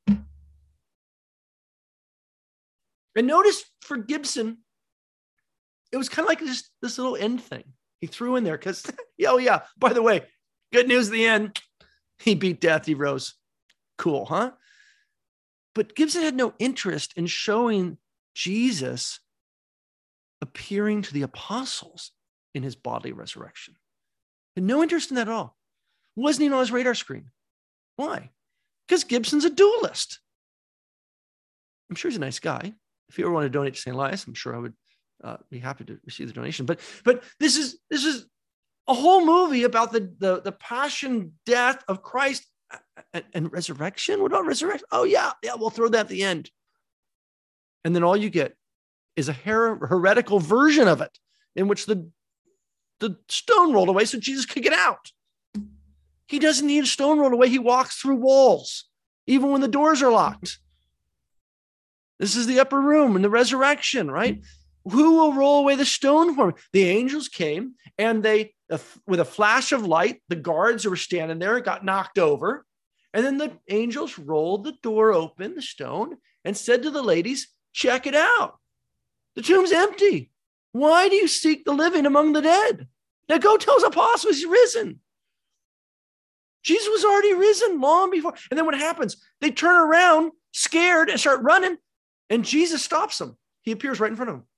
And notice for Gibson, it was kind of like just this little end thing he threw in there because, by the way, good news at the end. He beat death. He rose. Cool, huh? But Gibson had no interest in showing Jesus appearing to the apostles in his bodily resurrection. Had no interest in that at all. Wasn't even on his radar screen. Why? Because Gibson's a dualist. I'm sure he's a nice guy. If you ever want to donate to St. Elias, I'm sure I would be happy to receive the donation. But this is a whole movie about the passion, death of Christ and resurrection. What about resurrection? Oh yeah, we'll throw that at the end. And then all you get is a heretical version of it in which the stone rolled away so Jesus could get out. He doesn't need a stone rolled away. He walks through walls, even when the doors are locked. This is the upper room and the resurrection, right? Who will roll away the stone for him? The angels came and they, with a flash of light, the guards who were standing there got knocked over. And then the angels rolled the door open, the stone, and said to the ladies, check it out. The tomb's empty. Why do you seek the living among the dead? Now go tell his apostles he's risen. Jesus was already risen long before. And then what happens? They turn around scared and start running. And Jesus stops them. He appears right in front of them.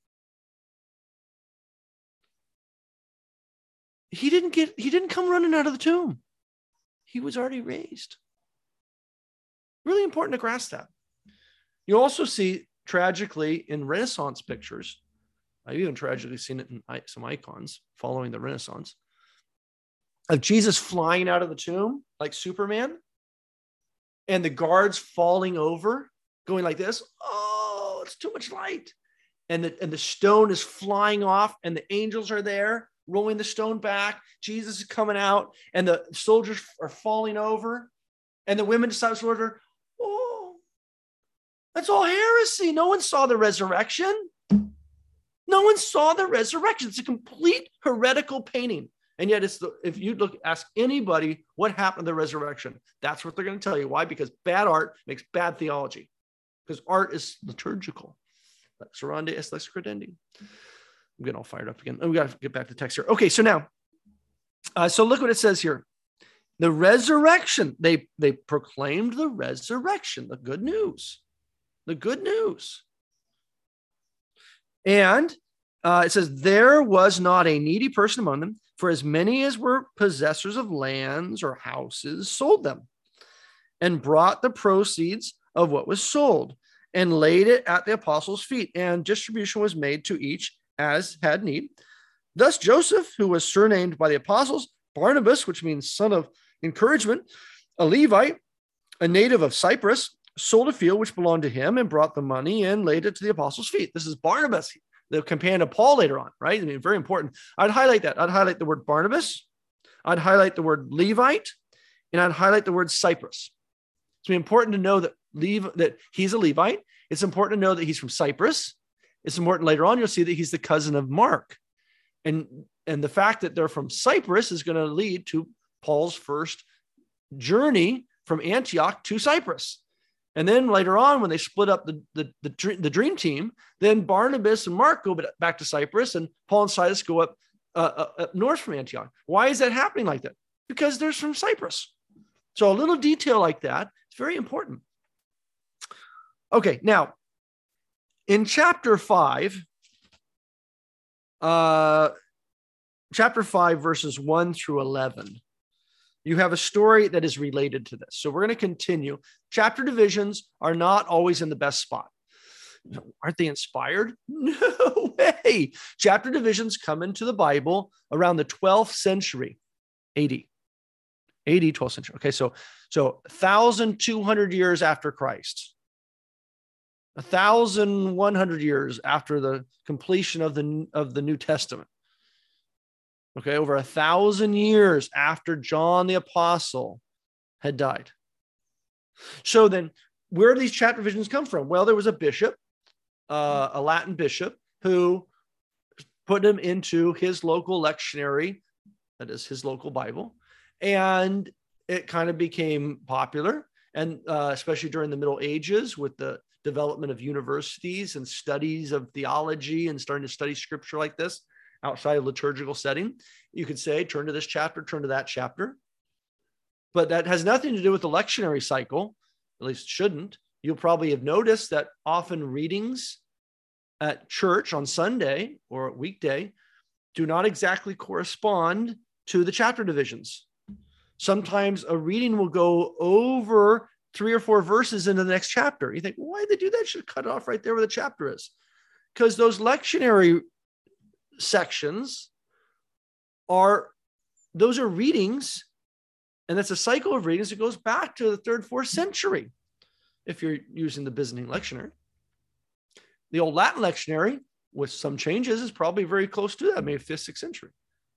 He didn't come running out of the tomb. He was already raised. Really important to grasp that. You also see tragically in Renaissance pictures, I've even tragically seen it in some icons following the Renaissance, of Jesus flying out of the tomb like Superman and the guards falling over, going like this. Oh, it's too much light. And the stone is flying off and the angels are there rolling the stone back. Jesus is coming out and the soldiers are falling over and the women decide to order, oh, that's all heresy. No one saw the resurrection. No one saw the resurrection. It's a complete heretical painting. And yet if you ask anybody what happened to the resurrection, that's what they're going to tell you. Why? Because bad art makes bad theology. Because art is liturgical. Lex orandi est lex credendi. I'm getting all fired up again. Oh, we got to get back to the text here. Okay, so now, so look what it says here. The resurrection, they proclaimed the resurrection, the good news. The good news. And it says, there was not a needy person among them, for as many as were possessors of lands or houses sold them and brought the proceeds of what was sold and laid it at the apostles' feet, and distribution was made to each as had need. Thus Joseph, who was surnamed by the apostles Barnabas, which means son of encouragement, a Levite, a native of Cyprus, sold a field which belonged to him and brought the money and laid it to the apostles' feet. This is Barnabas. the companion of Paul later on, right? I mean, very important. I'd highlight that. I'd highlight the word Barnabas. I'd highlight the word Levite, and I'd highlight the word Cyprus. It's important to know that he's a Levite. It's important to know that he's from Cyprus. It's important later on, you'll see that he's the cousin of Mark. And the fact that they're from Cyprus is going to lead to Paul's first journey from Antioch to Cyprus. And then later on, when they split up the dream team, then Barnabas and Mark go back to Cyprus, and Paul and Silas go up north from Antioch. Why is that happening like that? Because they're from Cyprus. So a little detail like that is very important. Okay, now in chapter 5, verses 1 through 11, you have a story that is related to this. So we're going to continue. Chapter divisions are not always in the best spot. Aren't they inspired? No way. Chapter divisions come into the Bible around the 12th century AD. 12th century. Okay, so 1,200 years after Christ. 1,100 years after the completion of the New Testament. Okay, over 1,000 years after John the Apostle had died. So then, where do these chapter divisions come from? Well, there was a bishop, a Latin bishop, who put him into his local lectionary, that is his local Bible, and it kind of became popular, and especially during the Middle Ages with the development of universities and studies of theology and starting to study scripture like this outside of liturgical setting. You could say, turn to this chapter, turn to that chapter. But that has nothing to do with the lectionary cycle, at least it shouldn't. You'll probably have noticed that often readings at church on Sunday or weekday do not exactly correspond to the chapter divisions. Sometimes a reading will go over 3 or 4 verses into the next chapter. You think, well, why did they do that? Should cut it off right there where the chapter is. Because those lectionary sections are readings, and that's a cycle of readings that goes back to the 3rd, 4th century if you're using the Byzantine lectionary. The old Latin lectionary, with some changes, is probably very close to that, maybe 5th, 6th century.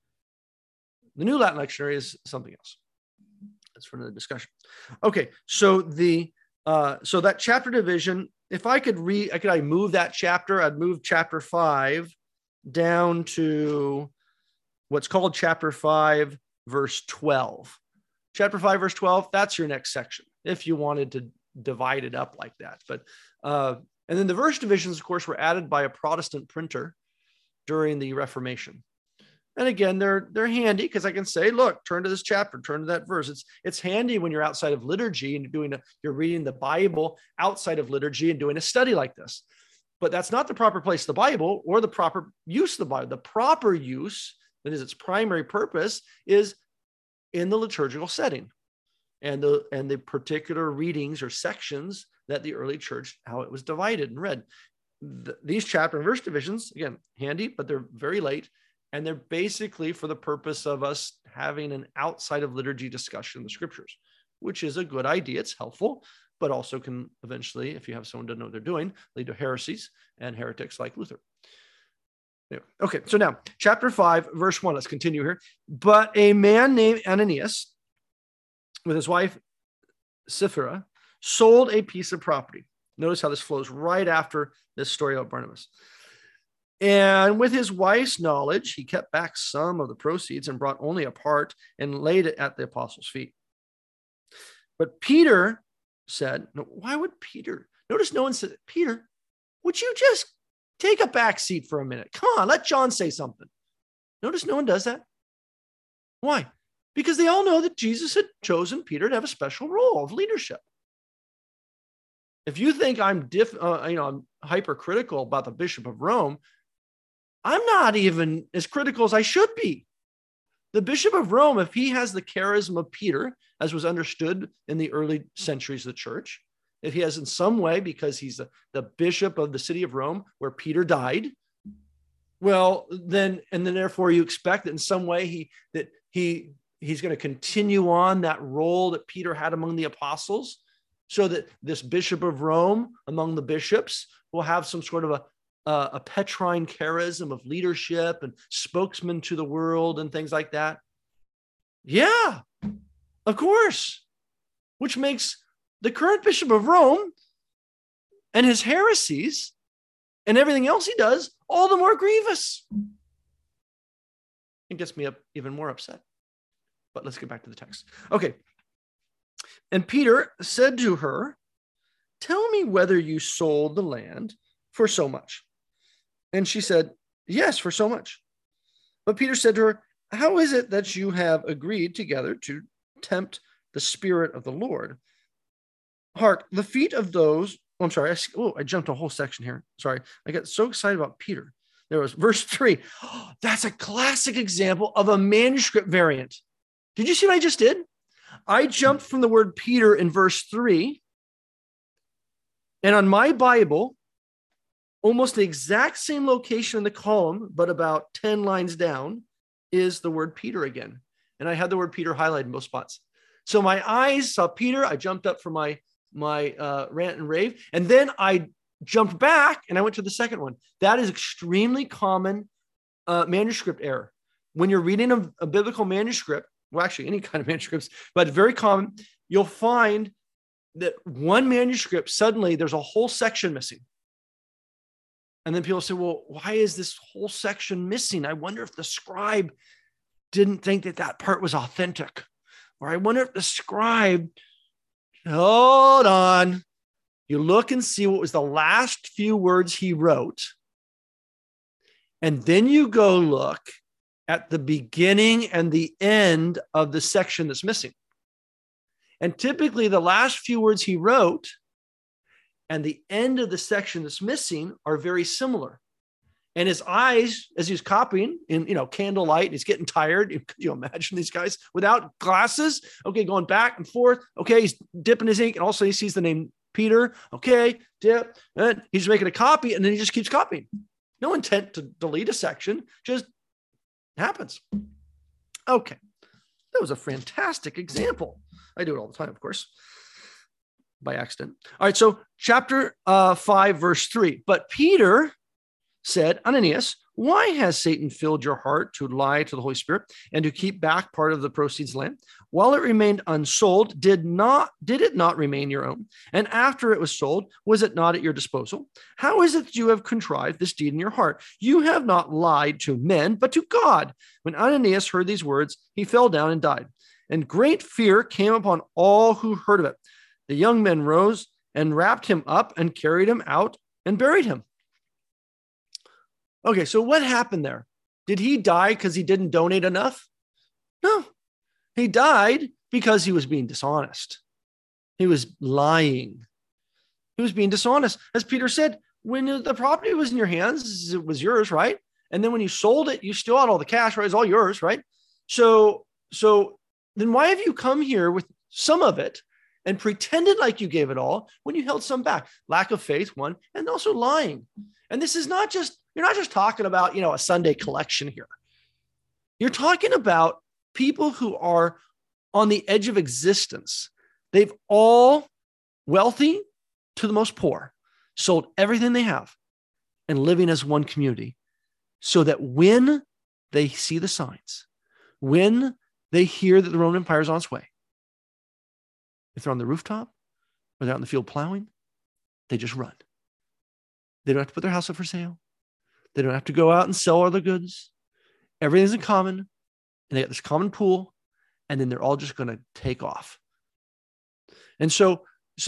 The new Latin lectionary is something else. That's for another discussion. Okay, so so that chapter division, if I could I move that chapter? I'd move chapter 5 down to what's called chapter 5, verse 12. Chapter 5, verse 12, that's your next section, if you wanted to divide it up like that. But and then the verse divisions, of course, were added by a Protestant printer during the Reformation. And again, they're handy because I can say, look, turn to this chapter, turn to that verse. It's handy when you're outside of liturgy and you're reading the Bible outside of liturgy and doing a study like this. But that's not the proper place of the Bible or the proper use of the Bible. The proper use, that is its primary purpose, is in the liturgical setting and the particular readings or sections that the early church, how it was divided and read. These chapter and verse divisions, again, handy, but they're very late. And they're basically for the purpose of us having an outside of liturgy discussion of the scriptures, which is a good idea. It's helpful, but also can eventually, if you have someone who doesn't know what they're doing, lead to heresies and heretics like Luther. Anyway, okay, so now chapter 5, verse 1, let's continue here. But a man named Ananias, with his wife Sapphira, sold a piece of property. Notice how this flows right after this story about Barnabas. And with his wife's knowledge, he kept back some of the proceeds and brought only a part and laid it at the apostles' feet. But Peter said, no, why would Peter? Notice no one said, Peter, would you just take a back seat for a minute? Come on, let John say something. Notice no one does that. Why? Because they all know that Jesus had chosen Peter to have a special role of leadership. If you think I'm hypercritical about the Bishop of Rome, I'm not even as critical as I should be. The Bishop of Rome, if he has the charism of Peter, as was understood in the early centuries of the church, if he has in some way, because he's the bishop of the city of Rome where Peter died, well, then therefore you expect that in some way he's going to continue on that role that Peter had among the apostles, so that this Bishop of Rome among the bishops will have some sort of a Petrine charism of leadership and spokesman to the world and things like that? Yeah, of course. Which makes the current bishop of Rome and his heresies and everything else he does all the more grievous. It gets me up even more upset. But let's get back to the text. Okay. And Peter said to her, tell me whether you sold the land for so much. And she said, yes, for so much. But Peter said to her, how is it that you have agreed together to tempt the Spirit of the Lord? Hark, the feet of those, I'm sorry, I jumped a whole section here. Sorry, I got so excited about Peter. There was verse 3. Oh, that's a classic example of a manuscript variant. Did you see what I just did? I jumped from the word Peter in verse 3. And on my Bible, almost the exact same location in the column, but about 10 lines down, is the word Peter again. And I had the word Peter highlighted in both spots. So my eyes saw Peter. I jumped up from my rant and rave. And then I jumped back and I went to the second one. That is extremely common manuscript error. When you're reading a biblical manuscript, well, actually any kind of manuscripts, but very common, you'll find that one manuscript, suddenly there's a whole section missing. And then people say, well, why is this whole section missing? I wonder if the scribe didn't think that that part was authentic. Or I wonder if the scribe, hold on. You look and see what was the last few words he wrote. And then you go look at the beginning and the end of the section that's missing. And typically the last few words he wrote and the end of the section that's missing are very similar. And his eyes, as he's copying in, candlelight, he's getting tired. Could you imagine these guys without glasses? Okay, going back and forth. Okay, he's dipping his ink, and also he sees the name Peter. Okay, dip. And he's making a copy, and then he just keeps copying. No intent to delete a section, just happens. Okay, that was a fantastic example. I do it all the time, of course, by accident. All right, so chapter 5, verse 3. But Peter said, Ananias, why has Satan filled your heart to lie to the Holy Spirit and to keep back part of the proceeds of the land? While it remained unsold, did it not remain your own? And after it was sold, was it not at your disposal? How is it that you have contrived this deed in your heart? You have not lied to men, but to God. When Ananias heard these words, he fell down and died. And great fear came upon all who heard of it. The young men rose and wrapped him up and carried him out and buried him. Okay, so what happened there? Did he die because he didn't donate enough? No, he died because he was being dishonest. He was lying. He was being dishonest. As Peter said, when the property was in your hands, it was yours, right? And then when you sold it, you still had all the cash, right? It's all yours, right? So then why have you come here with some of it and pretended like you gave it all when you held some back? Lack of faith, one, and also lying. And this is not just, you're not just talking about, a Sunday collection here. You're talking about people who are on the edge of existence. They've all, wealthy to the most poor, sold everything they have and living as one community so that when they see the signs, when they hear that the Roman Empire is on its way, if they're on the rooftop or they're out in the field plowing, they just run. They don't have to put their house up for sale. They don't have to go out and sell all their goods. Everything's in common. And they got this common pool. And then they're all just going to take off. And so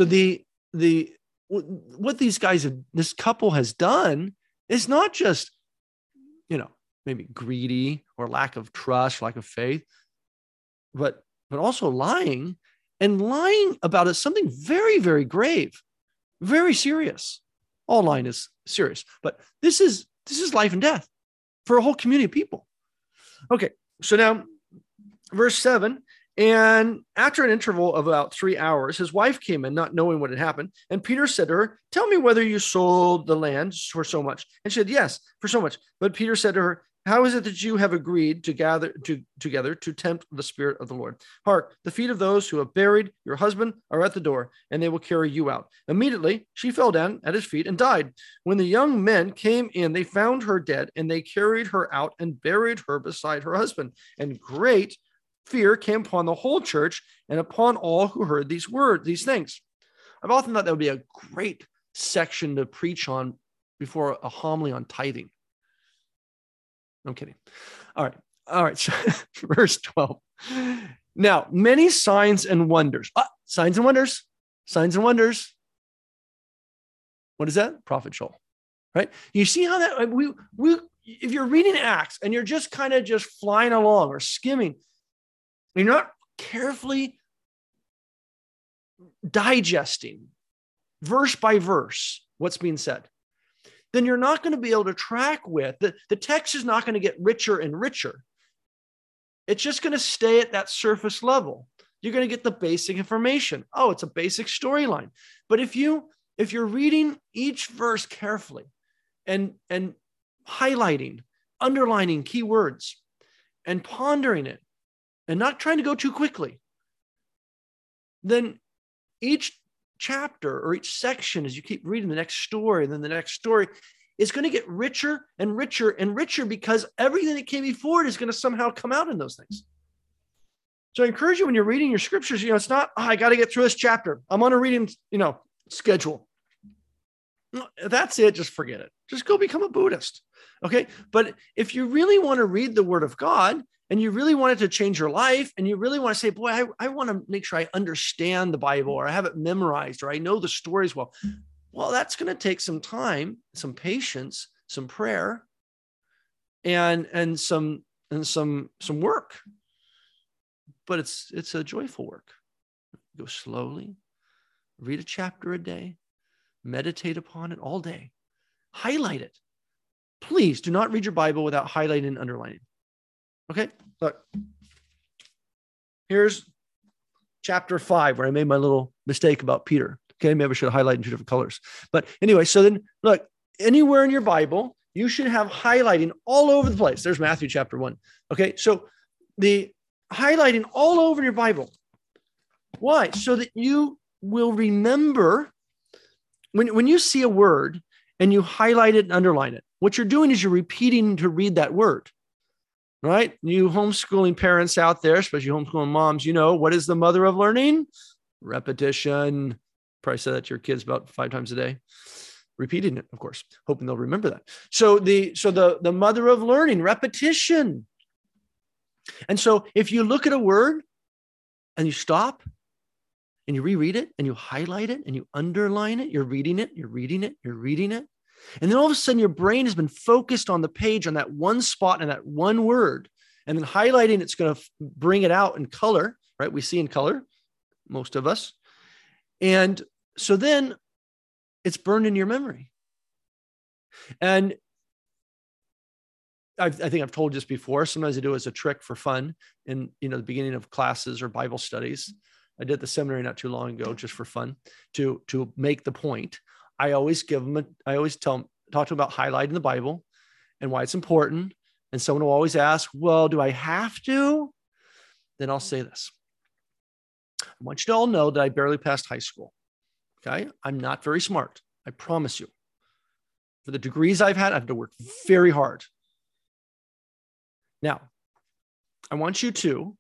what these guys have, this couple has done is not just, maybe greedy or lack of trust, lack of faith, but also lying, and lying about it, something very, very grave, very serious. All lying is serious, but this is life and death for a whole community of people. Okay, so now verse 7, and after an interval of about 3 hours, his wife came in, not knowing what had happened. And Peter said to her, tell me whether you sold the land for so much. And she said, yes, for so much. But Peter said to her, How is it that you have agreed to gather together to tempt the Spirit of the Lord? Hark, the feet of those who have buried your husband are at the door, and they will carry you out. Immediately, she fell down at his feet and died. When the young men came in, they found her dead, and they carried her out and buried her beside her husband. And great fear came upon the whole church and upon all who heard these things. I've often thought that would be a great section to preach on before a homily on tithing. I'm kidding. All right. So, verse 12. Now, many signs and wonders. Signs and wonders. What is that? Prophet Joel, right? You see how that we if you're reading Acts and you're just kind of just flying along or skimming, you're not carefully digesting verse by verse what's being said, then you're not going to be able to track with the text is not going to get richer and richer. It's just going to stay at that surface level. You're going to get the basic information. Oh, it's a basic storyline. But if you're reading each verse carefully and highlighting, underlining key words and pondering it and not trying to go too quickly, then each chapter or each section, as you keep reading the next story and then the next story, is going to get richer and richer and richer because everything that came before it is going to somehow come out in those things. So I encourage you when you're reading your scriptures, it's not, I got to get through this chapter. I'm on a reading, schedule. If that's it. Just forget it. Just go become a Buddhist. Okay. But if you really want to read the word of God, and you really want it to change your life, and you really want to say, boy, I want to make sure I understand the Bible, or I have it memorized, or I know the stories well. Well, that's going to take some time, some patience, some prayer, and some work. But it's a joyful work. Go slowly, read a chapter a day, meditate upon it all day, highlight it. Please do not read your Bible without highlighting and underlining. Okay, look, here's chapter 5 where I made my little mistake about Peter. Okay, maybe I should highlight in 2 different colors. But anyway, so then look, anywhere in your Bible, you should have highlighting all over the place. There's Matthew chapter 1. Okay, so the highlighting all over your Bible. Why? So that you will remember when you see a word and you highlight it and underline it, what you're doing is you're repeating to read that word. Right? You homeschooling parents out there, especially homeschooling moms, what is the mother of learning? Repetition. Probably say that to your kids about 5 times a day. Repeating it, of course, hoping they'll remember that. So the mother of learning, repetition. And so if you look at a word and you stop and you reread it and you highlight it and you underline it, you're reading it. And then all of a sudden, your brain has been focused on the page on that one spot and that one word. And then highlighting, it's going to bring it out in color, right? We see in color, most of us. And so then it's burned in your memory. And I think I've told this before. Sometimes I do it as a trick for fun in the beginning of classes or Bible studies. I did the seminary not too long ago just for fun to make the point. I always talk to them about highlighting the Bible and why it's important. And someone will always ask, well, do I have to? Then I'll say this. I want you to all know that I barely passed high school. Okay. I'm not very smart. I promise you. For the degrees I've had to work very hard. Now, I want you to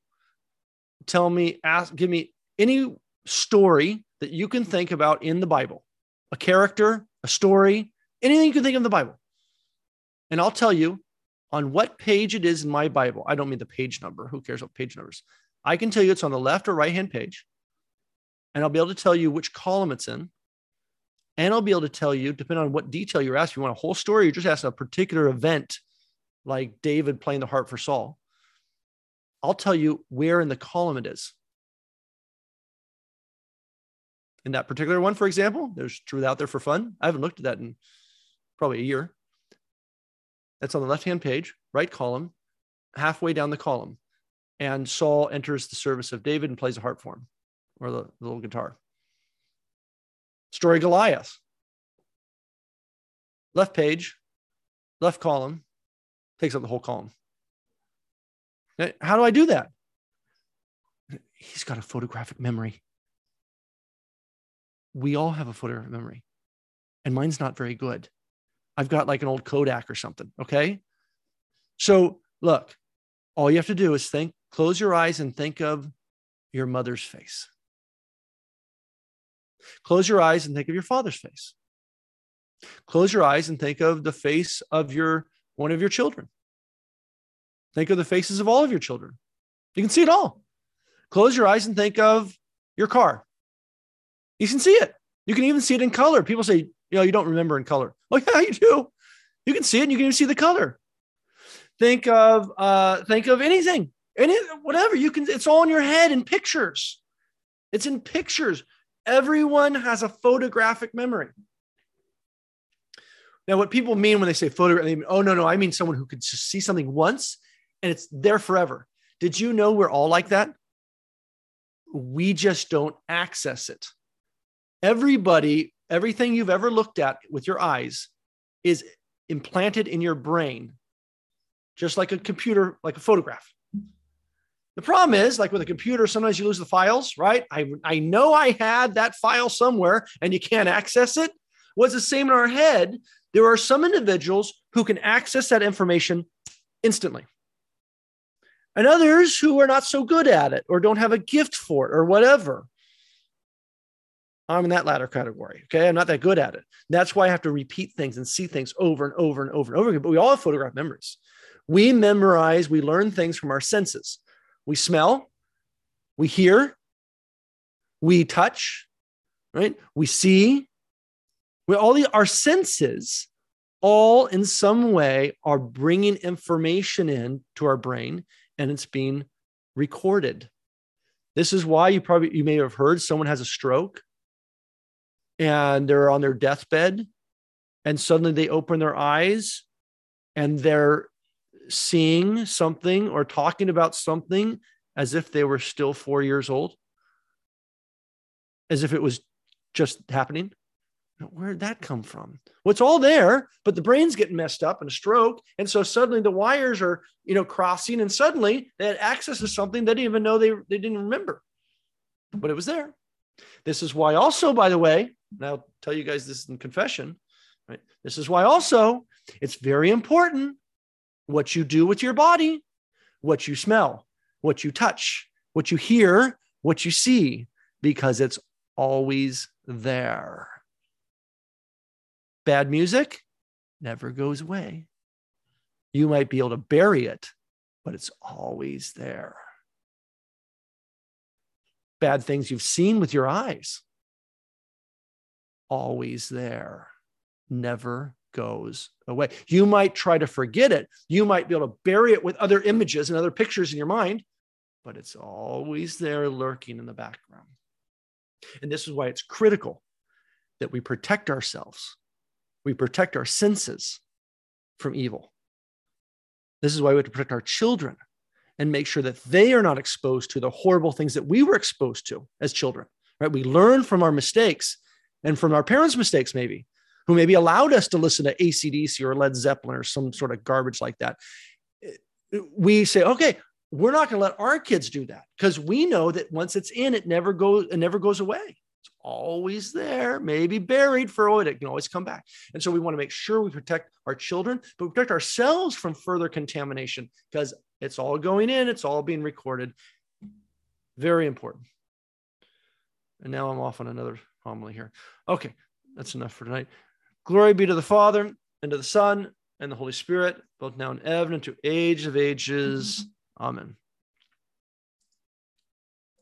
give me any story that you can think about in the Bible. A character, a story, anything you can think of in the Bible. And I'll tell you on what page it is in my Bible. I don't mean the page number. Who cares what page numbers? I can tell you it's on the left or right-hand page. And I'll be able to tell you which column it's in. And I'll be able to tell you, depending on what detail you're asking, you want a whole story, you're just asking a particular event, like David playing the harp for Saul. I'll tell you where in the column it is. In that particular one, for example, there's truth out there for fun. I haven't looked at that in probably a year. That's on the left-hand page, right column, halfway down the column. And Saul enters the service of David and plays a harp for him, or the little guitar. Story of Goliath. Left page, left column, takes up the whole column. How do I do that? He's got a photographic memory. We all have a photographic memory, and mine's not very good. I've got like an old Kodak or something. Okay. So look, all you have to do is close your eyes and think of your mother's face. Close your eyes and think of your father's face. Close your eyes and think of the face of one of your children. Think of the faces of all of your children. You can see it all. Close your eyes and think of your car. You can see it. You can even see it in color. People say, you don't remember in color. Oh yeah, you do. You can see it and you can even see the color. Think of anything, whatever you can. It's all in your head in pictures. It's in pictures. Everyone has a photographic memory. Now, what people mean when they say photograph, they mean, oh, no, I mean someone who could just see something once and it's there forever. Did you know we're all like that? We just don't access it. Everything you've ever looked at with your eyes is implanted in your brain, just like a computer, like a photograph. The problem is, like with a computer, sometimes you lose the files, right? I know I had that file somewhere and you can't access it. What's the same in our head? There are some individuals who can access that information instantly, and others who are not so good at it or don't have a gift for it or whatever. I'm in that latter category. Okay. I'm not that good at it. That's why I have to repeat things and see things over and over and over and over again. But we all have photograph memories. We memorize, we learn things from our senses. We smell, we hear, we touch, right? We see. Our senses all in some way are bringing information in to our brain, and it's being recorded. This is why you may have heard someone has a stroke and they're on their deathbed and suddenly they open their eyes and they're seeing something or talking about something as if they were still 4 years old, as if it was just happening. Where did that come from? Well, it's all there, but the brain's getting messed up in a stroke. And so suddenly the wires are, crossing, and suddenly they had access to something they didn't even know they didn't remember, but it was there. This is why also, by the way, and I'll tell you guys this in confession, right? This is why also it's very important what you do with your body, what you smell, what you touch, what you hear, what you see, because it's always there. Bad music never goes away. You might be able to bury it, but it's always there. Bad things you've seen with your eyes, always there, never goes away. You might try to forget it. You might be able to bury it with other images and other pictures in your mind, but it's always there lurking in the background. And this is why it's critical that we protect ourselves. We protect our senses from evil. This is why we have to protect our children and make sure that they are not exposed to the horrible things that we were exposed to as children, right? We learn from our mistakes and from our parents' mistakes, maybe, who maybe allowed us to listen to AC/DC or Led Zeppelin or some sort of garbage like that. We say, okay, we're not going to let our kids do that because we know that once it's in, it never goes away. It's always there, maybe buried for it can always come back. And so we want to make sure we protect our children, but we protect ourselves from further contamination because it's all going in, it's all being recorded. Very important. And now I'm off on another homily here. Okay, that's enough for tonight. Glory be to the Father, and to the Son, and the Holy Spirit, both now and ever, and to age of ages. Amen.